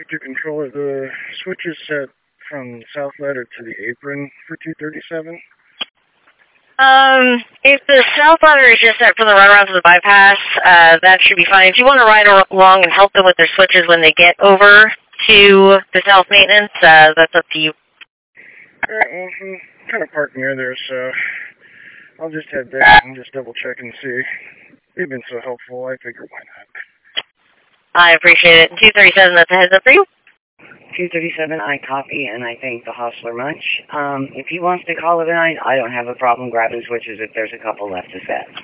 to controller. The switch is set from south ladder to the apron for 237. If the south ladder is just set from the runaround to the bypass, that should be fine. If you want to ride along and help them with their switches when they get over to the south maintenance, that's up to you. Alright, well, I'm kind of parked near there, so I'll just head there and just double check and see. You've been so helpful, I figured why not. I appreciate it. 237, that's a heads up for you. 237, I copy, and I thank the hostler much. If he wants to call it a night, I don't have a problem grabbing switches if there's a couple left to set.